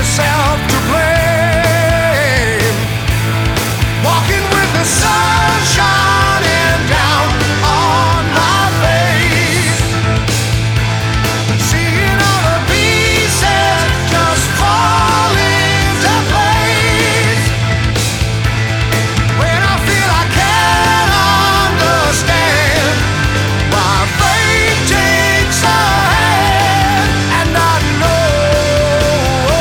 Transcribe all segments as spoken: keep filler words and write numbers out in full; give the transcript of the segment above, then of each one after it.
yourself to blame. Walking with the sun shining down on my face, seeing all the pieces just fall into place. When I feel I can't understand why fate takes a hand, and I know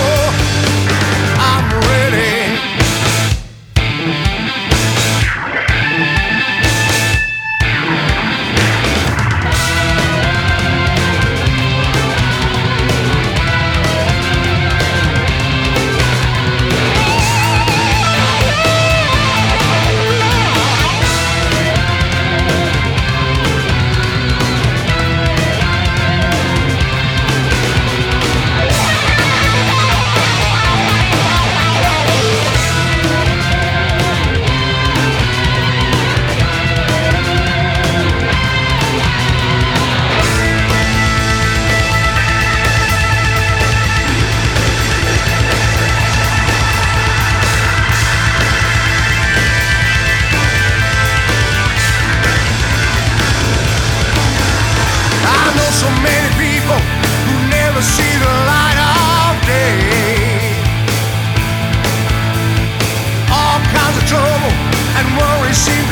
I'm ready. I know so many people who never see the light of day. All kinds of trouble and worry seem